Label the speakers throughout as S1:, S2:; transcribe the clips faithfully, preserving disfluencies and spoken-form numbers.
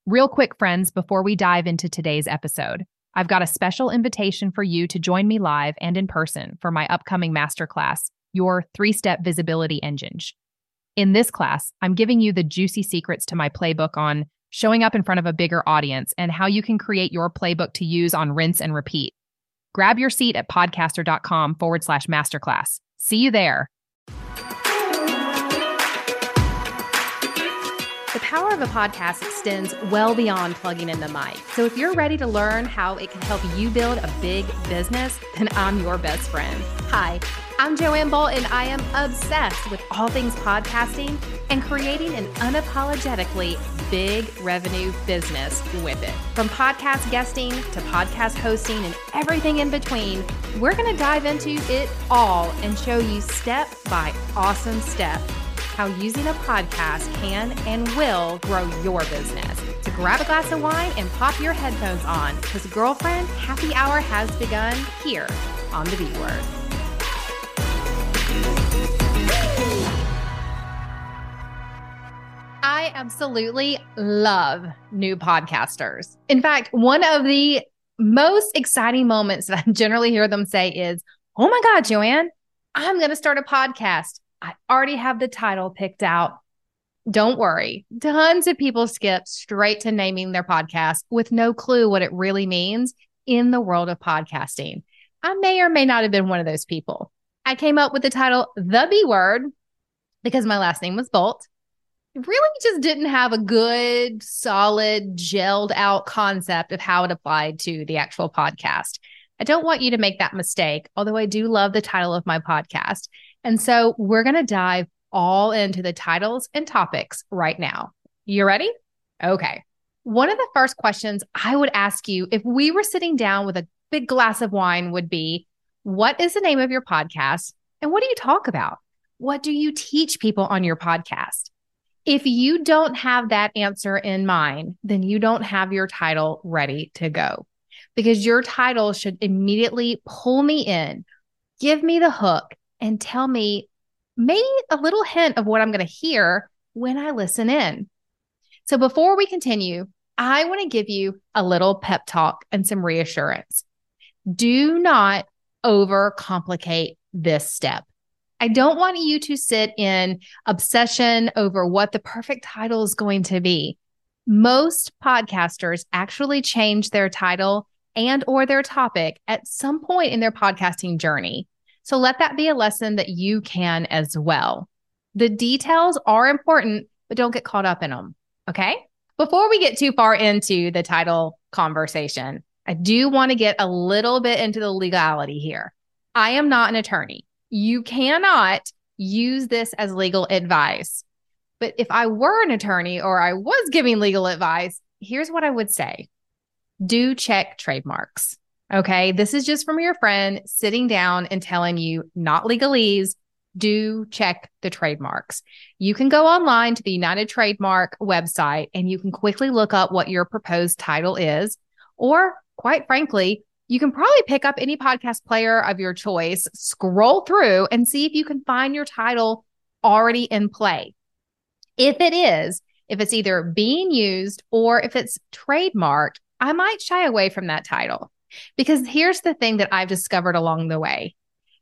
S1: Real quick, friends, before we dive into today's episode, I've got a special invitation for you to join me live and in person for my upcoming masterclass, Your Three-Step Visibility Engine. In this class, I'm giving you the juicy secrets to my playbook on showing up in front of a bigger audience and how you can create your playbook to use on rinse and repeat. Grab your seat at podcaster.com forward slash masterclass. See you there.
S2: The power of a podcast extends well beyond plugging in the mic. So if you're ready to learn how it can help you build a big business, then I'm your best friend. Hi, I'm Joanne Bolt, and I am obsessed with all things podcasting and creating an unapologetically big revenue business with it. From podcast guesting to podcast hosting and everything in between, we're going to dive into it all and show you step by awesome step how using a podcast can and will grow your business. So grab a glass of wine and pop your headphones on, because girlfriend, happy hour has begun here on The B Word. I absolutely love new podcasters. In fact, one of the most exciting moments that I generally hear them say is, "Oh my God, Joanne, I'm going to start a podcast. I already have the title picked out." Don't worry. Tons of people skip straight to naming their podcast with no clue what it really means in the world of podcasting. I may or may not have been one of those people. I came up with the title, The B Word, because my last name was Bolt. Really just didn't have a good, solid, gelled out concept of how it applied to the actual podcast. I don't want you to make that mistake, although I do love the title of my podcast. And so we're going to dive all into the titles and topics right now. You ready? Okay. One of the first questions I would ask you if we were sitting down with a big glass of wine would be, what is the name of your podcast? And what do you talk about? What do you teach people on your podcast? If you don't have that answer in mind, then you don't have your title ready to go, because your title should immediately pull me in, give me the hook, and tell me maybe a little hint of what I'm going to hear when I listen in. So before we continue, I want to give you a little pep talk and some reassurance. Do not overcomplicate this step. I don't want you to sit in obsession over what the perfect title is going to be. Most podcasters actually change their title and or their topic at some point in their podcasting journey. So let that be a lesson that you can as well. The details are important, but don't get caught up in them. Okay? Before we get too far into the title conversation, I do want to get a little bit into the legality here. I am not an attorney. You cannot use this as legal advice. But if I were an attorney or I was giving legal advice, here's what I would say. Do check trademarks. Okay, this is just from your friend sitting down and telling you, not legalese, do check the trademarks. You can go online to the United Trademark website and you can quickly look up what your proposed title is. Or quite frankly, you can probably pick up any podcast player of your choice, scroll through and see if you can find your title already in play. If it is, if it's either being used or if it's trademarked, I might shy away from that title. Because here's the thing that I've discovered along the way.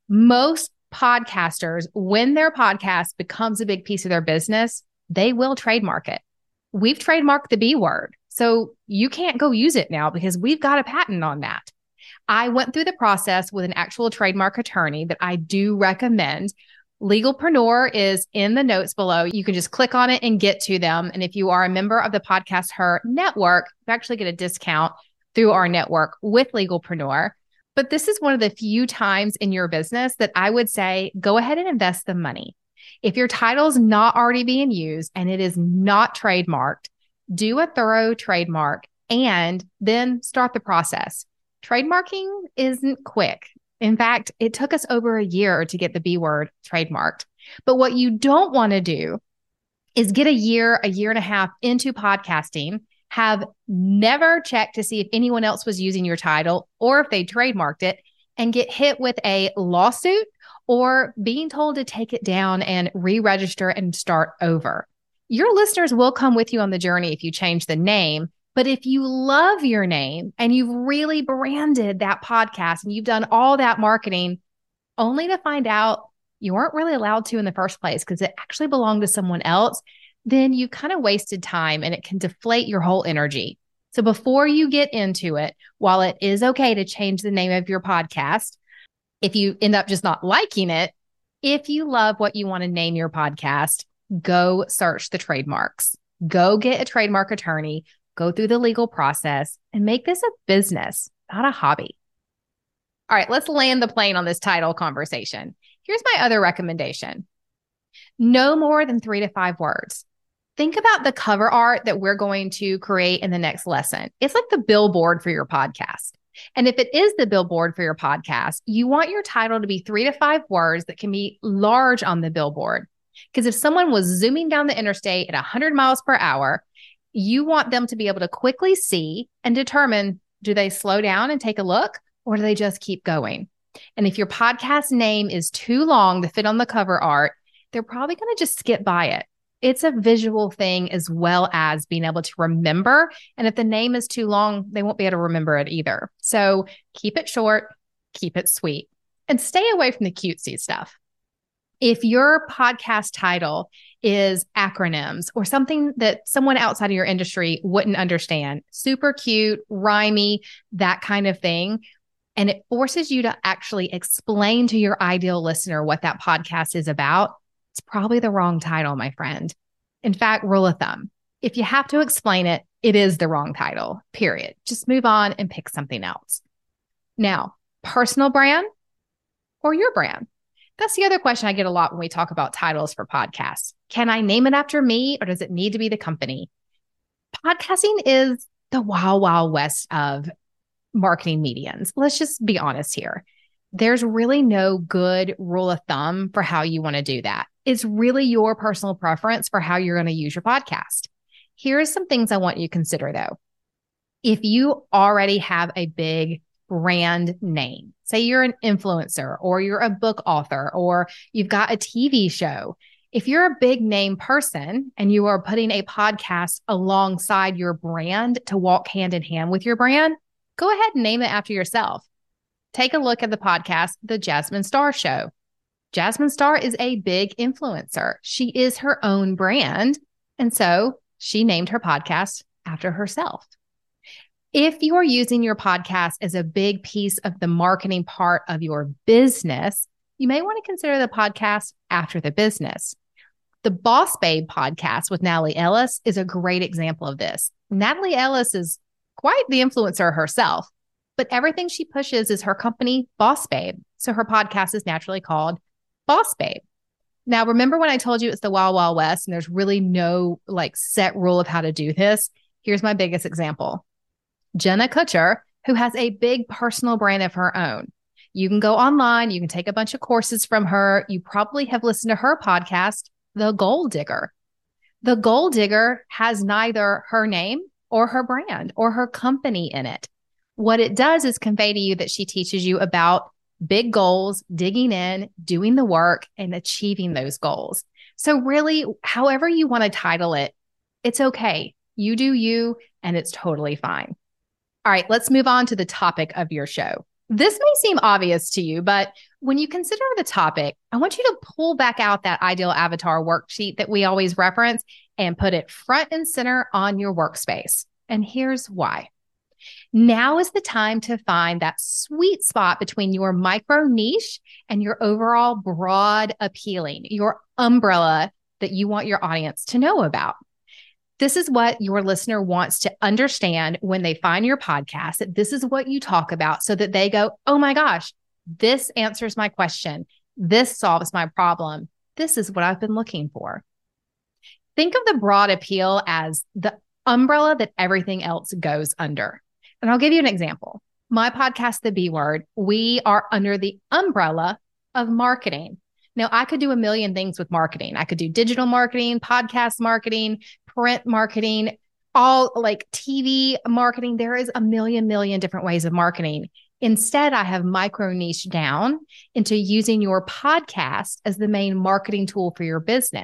S2: Most podcasters, when their podcast becomes a big piece of their business, they will trademark it. We've trademarked the B word, so you can't go use it now because we've got a patent on that. I went through the process with an actual trademark attorney that I do recommend. Legalpreneur is in the notes below. You can just click on it and get to them. And if you are a member of the Podcast Her network, you actually get a discount through our network with Legalpreneur. But this is one of the few times in your business that I would say, go ahead and invest the money. If your title is not already being used and it is not trademarked, do a thorough trademark and then start the process. Trademarking isn't quick. In fact, it took us over a year to get the B word trademarked. But what you don't want to do is get a year, a year and a half into podcasting, have never checked to see if anyone else was using your title or if they trademarked it, and get hit with a lawsuit or being told to take it down and re-register and start over. Your listeners will come with you on the journey if you change the name. But if you love your name and you've really branded that podcast and you've done all that marketing, only to find out you weren't really allowed to in the first place because it actually belonged to someone else, then you kind of wasted time and it can deflate your whole energy. So before you get into it, while it is okay to change the name of your podcast, if you end up just not liking it, if you love what you want to name your podcast, go search the trademarks. Go get a trademark attorney, go through the legal process, and make this a business, not a hobby. All right, let's land the plane on this title conversation. Here's my other recommendation. No more than three to five words. Think about the cover art that we're going to create in the next lesson. It's like the billboard for your podcast. And if it is the billboard for your podcast, you want your title to be three to five words that can be large on the billboard. Because if someone was zooming down the interstate at one hundred miles per hour, you want them to be able to quickly see and determine, do they slow down and take a look, or do they just keep going? And if your podcast name is too long to fit on the cover art, they're probably going to just skip by it. It's a visual thing as well as being able to remember. And if the name is too long, they won't be able to remember it either. So keep it short, keep it sweet, and stay away from the cutesy stuff. If your podcast title is acronyms or something that someone outside of your industry wouldn't understand, super cute, rhymey, that kind of thing, and it forces you to actually explain to your ideal listener what that podcast is about, it's probably the wrong title, my friend. In fact, rule of thumb, if you have to explain it, it is the wrong title, period. Just move on and pick something else. Now, personal brand or your brand? That's the other question I get a lot when we talk about titles for podcasts. Can I name it after me or does it need to be the company? Podcasting is the wild, wild west of marketing mediums. Let's just be honest here. There's really no good rule of thumb for how you want to do that. It's really your personal preference for how you're going to use your podcast. Here's some things I want you to consider though. If you already have a big brand name, say you're an influencer or you're a book author or you've got a T V show, if you're a big name person and you are putting a podcast alongside your brand to walk hand in hand with your brand, go ahead and name it after yourself. Take a look at the podcast, The Jasmine Star Show. Jasmine Star is a big influencer. She is her own brand. And so she named her podcast after herself. If you are using your podcast as a big piece of the marketing part of your business, you may want to consider the podcast after the business. The Boss Babe podcast with Natalie Ellis is a great example of this. Natalie Ellis is quite the influencer herself, but everything she pushes is her company, Boss Babe. So her podcast is naturally called Boss Babe. Now, remember when I told you it's the Wild Wild West and there's really no like set rule of how to do this? Here's my biggest example. Jenna Kutcher, who has a big personal brand of her own. You can go online, you can take a bunch of courses from her. You probably have listened to her podcast, The Goal Digger. The Goal Digger has neither her name or her brand or her company in it. What it does is convey to you that she teaches you about big goals, digging in, doing the work, and achieving those goals. So really, however you want to title it, it's okay. You do you, and it's totally fine. All right, let's move on to the topic of your show. This may seem obvious to you, but when you consider the topic, I want you to pull back out that ideal avatar worksheet that we always reference and put it front and center on your workspace. And here's why. Now is the time to find that sweet spot between your micro niche and your overall broad appealing, your umbrella that you want your audience to know about. This is what your listener wants to understand when they find your podcast, that this is what you talk about so that they go, oh my gosh, this answers my question. This solves my problem. This is what I've been looking for. Think of the broad appeal as the umbrella that everything else goes under. And I'll give you an example. My podcast, The B Word, we are under the umbrella of marketing. Now, I could do a million things with marketing. I could do digital marketing, podcast marketing, print marketing, all like T V marketing. There is a million, million different ways of marketing. Instead, I have micro niche down into using your podcast as the main marketing tool for your business.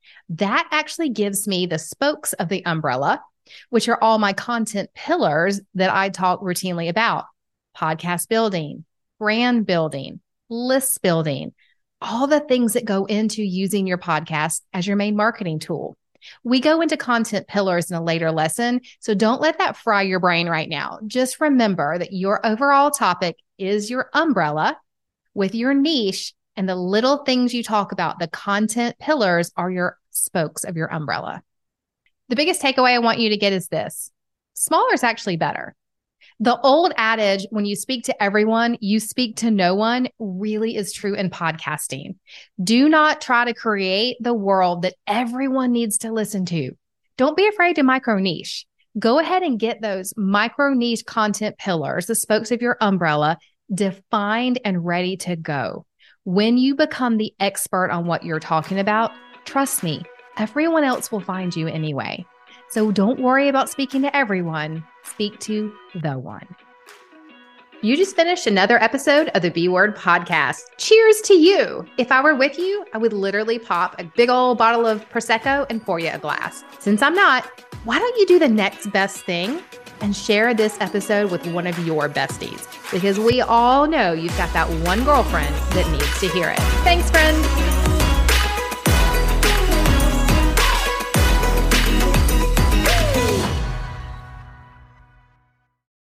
S2: That actually gives me the spokes of the umbrella, which are all my content pillars that I talk routinely about: podcast building, brand building, list building, all the things that go into using your podcast as your main marketing tool. We go into content pillars in a later lesson, so don't let that fry your brain right now. Just remember that your overall topic is your umbrella with your niche, and the little things you talk about, the content pillars, are your spokes of your umbrella. The biggest takeaway I want you to get is this: smaller is actually better. The old adage, when you speak to everyone, you speak to no one, really is true in podcasting. Do not try to create the world that everyone needs to listen to. Don't be afraid to micro niche. Go ahead and get those micro niche content pillars, the spokes of your umbrella, defined and ready to go. When you become the expert on what you're talking about, trust me, everyone else will find you anyway. So don't worry about speaking to everyone. Speak to the one. You just finished another episode of the B Word Podcast. Cheers to you. If I were with you, I would literally pop a big old bottle of Prosecco and pour you a glass. Since I'm not, why don't you do the next best thing and share this episode with one of your besties? Because we all know you've got that one girlfriend that needs to hear it. Thanks, friend.